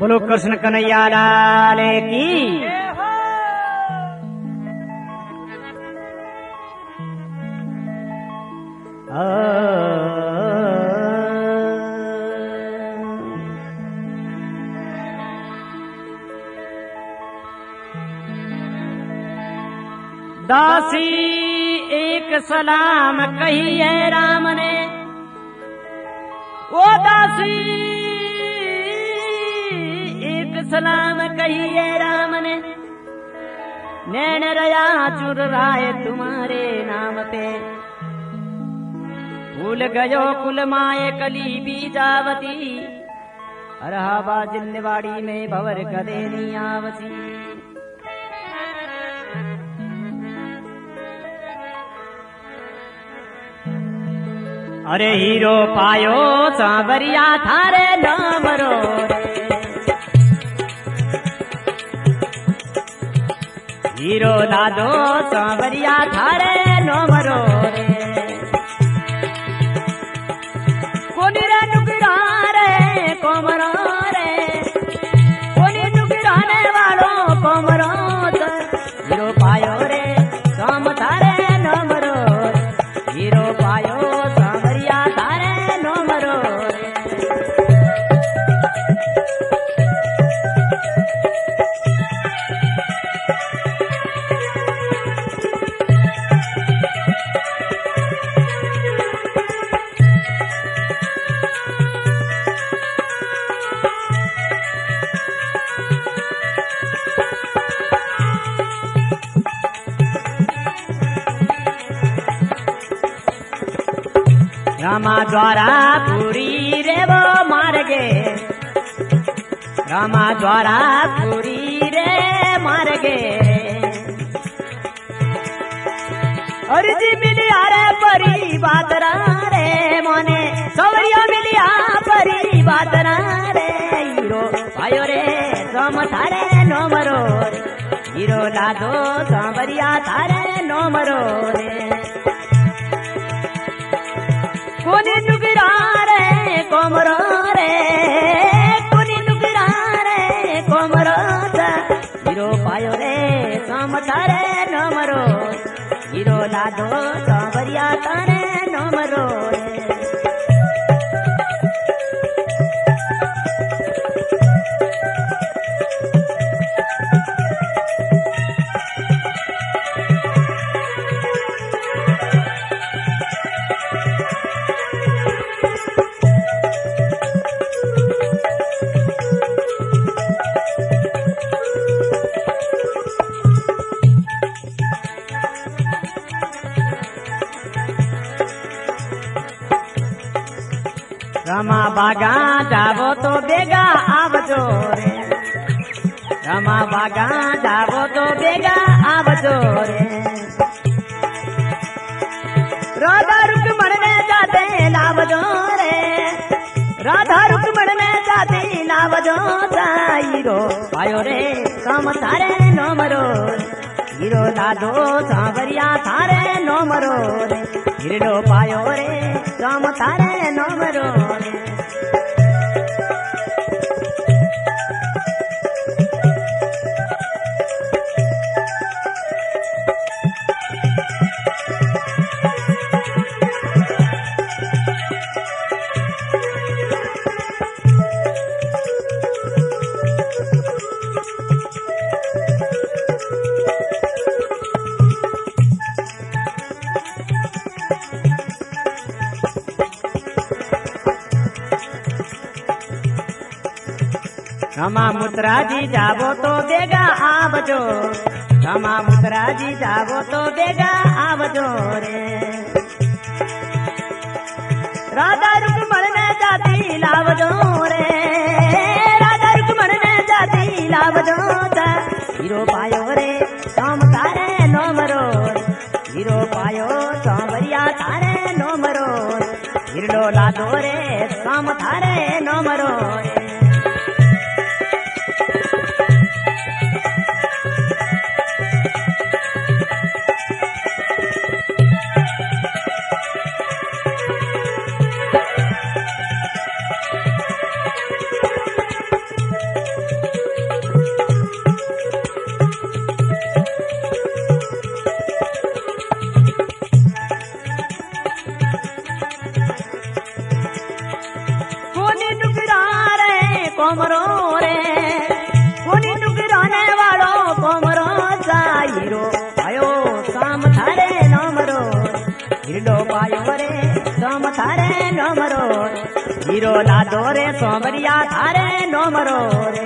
बोलो कृष्ण कन्हैया लाल की। दासी एक सलाम कही है राम ने, ओ दासी एक सलाम कही है राम ने, नैन रया चुर राय तुम्हारे नाम पे, भूल गयो कुल माए कली बीजावती, अरहाबा जिन्नवाड़ी में भवर कदे नहीं आवसी। अरे हीरो पायो सांवरिया थारे नाम रो रे, हीरो लादो सांवरिया थारे नाम रो रे, कोनी रे नुकरा रे कोमरो रे, कोनी नुकराने वालों कोमरो, हीरो पायो रे साम थारे नाम रो, हीरो पायो रामा द्वारा पूरी रे वो मार गे, रामा द्वारा पूरी रे मार गे, अर्जी मिलिया रे परी बातरा रे मोने, सवरिया मिलिया परी बातरा रे, हीरो पायो रे सम थारे नो मरो रे, हीरो लादो सांवरिया थारे नो मरो रे, कोनी नुकरा रे कोमरो रे, कोनी नुकरा रे कोमरो, हीरो पायो रे साम थारे नो मरो, हीरो लादो सांवरिया थारे नो मरो रे। रामा बागा जावो तो बेगा आवजो रे, रामा बागा जावो तो बेगा आवजो रे, राधा रुक्मण ने जाते लावजो रे, राधा रुक्मण ने जाते लावजो, हीरो पायो रे काम थारे नो मरो, हीरो लादो सांवरिया थारे नो मरो रे, हीरो पायो रे काम थारे नो मरो रे। रामा मुद्रा जी जावो तो बेगा आवजो, रामा मुद्रा जी जावो तो बेगा आवजो रे, राधा रुक्मण ने जाती लावजो रे, राधा रुक्मण ने जाती लावजो, हीरो पायो रे साम थारे नो मरो, हीरो पायो सांवरिया थारे नो मरो, हीरो लादो रे साम थारे नो मरो रे। कोमरो रे कोनी नुकराने वालो कोमरो हीरो आयो शाम थारे नोमरो हिरडो पायो रे शाम थारे नोमरो हीरो लादो रे सोमरिया थारे नोमरो रे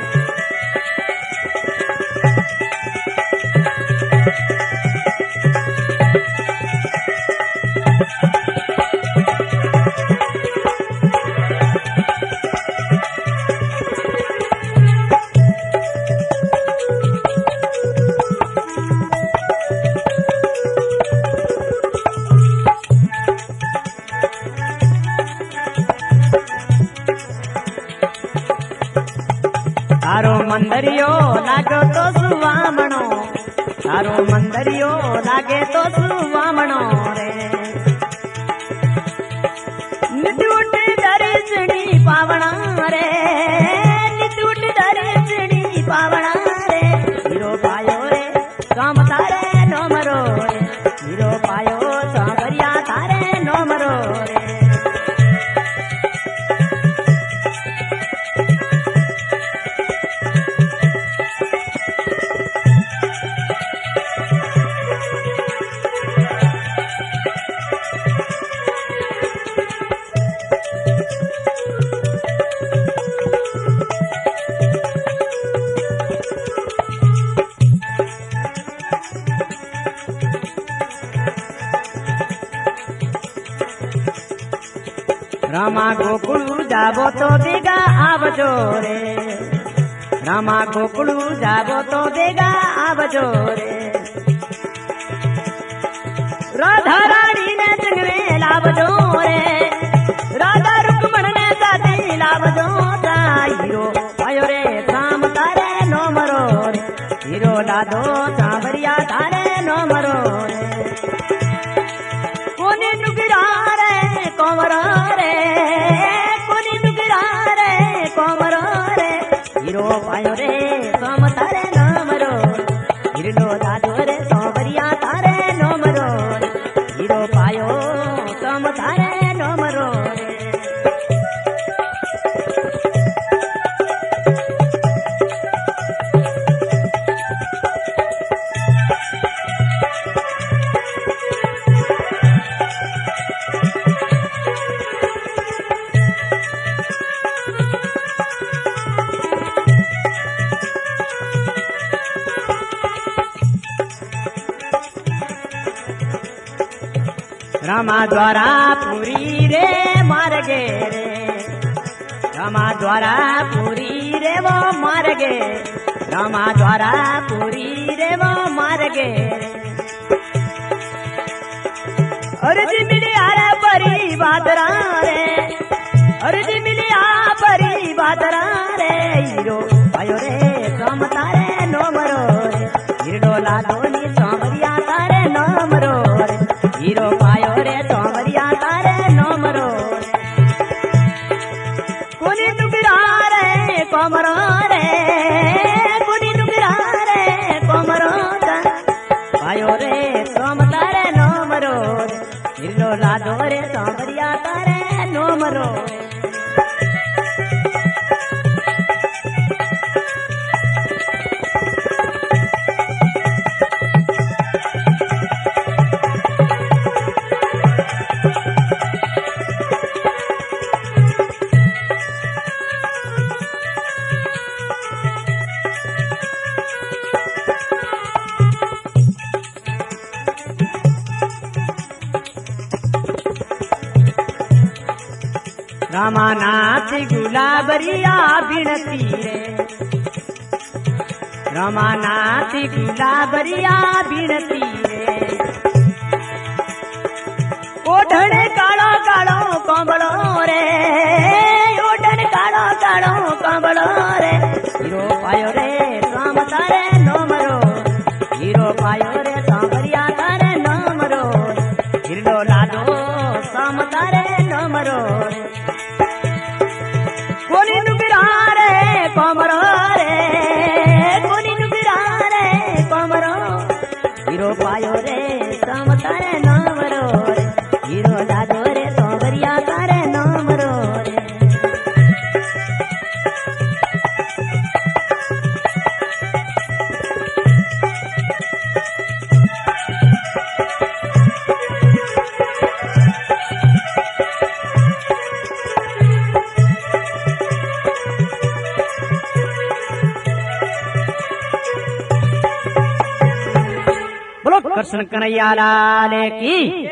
तारो मंदरियो लागे तो सुवामणो तारो मंदरियो लागे तो सुवामणो रे निटूट दर्शनी पावणा रे निटूट दर्शनी पावणा रे हीरो पायो रे काम तारे नोमरो रे हीरो पायो सांवरिया तारे नोमरो रे रामा गोकुळू जाबो तो बेगा आवजो रे रामा गोकुळू जाबो तो बेगा आवजो रे राधा रानी ने जंगले लावजो रे राधा रुक्मण ने साथी लावजो हीरो आयो रे शाम तारे नोमरो रे हीरो लादो सांवरिया तारे नोमरो रे कोनी नुकरा रे कोमरो रे कोनी नुकरा रे कोमरो रे हीरो पायो रे सोम तारे नोमरो हिरडो दादो रे सांवरिया तारे नोमरो हीरो पायो सोम तारे नोमरो रे रामा द्वारा पूरी रे मार्गे रे रामा द्वारा पूरी रे वो मार्गे रामा द्वारा पूरी रे वो मार्गे अर्जी मिली आरे परी बादरा रे अर्जी मिली आ परी बादरा रे हीरो आयो रे सोम तारे नोमरो रे हिरडो लादोनी सांवरिया तारे नोमरो रे हीरो पायो रे सांवरिया तारे नोमरो रे कोनी नुकरा रे कोमरो रे कोनी नुकरा रे कोमरो पायो रे सोम तारे नोमरो रे हिरडो लादो रे सांवरिया तारे नोमरो रे रामानाथ गुलाबरिया बिनती रे रामानाथ गुलाबरिया बिनती रे ओढ़ण कालो कालो कंबलो रे ओढ़ण कालो कालो कंबलो रे हीरो पायो रे शाम तारे नोमरो हीरो पायो रे सांवरिया तारे नोमरो हिरडो लादो शाम तारे नोमरो कोनी नुकरा रे कोमरो रे कोनी नुकरा रे कोमरो हीरो पायो रे शाम तारे नोमरो हीरो लादो रे सांवरिया तारे नोमरो रे कृष्ण कन्हैया लाल की।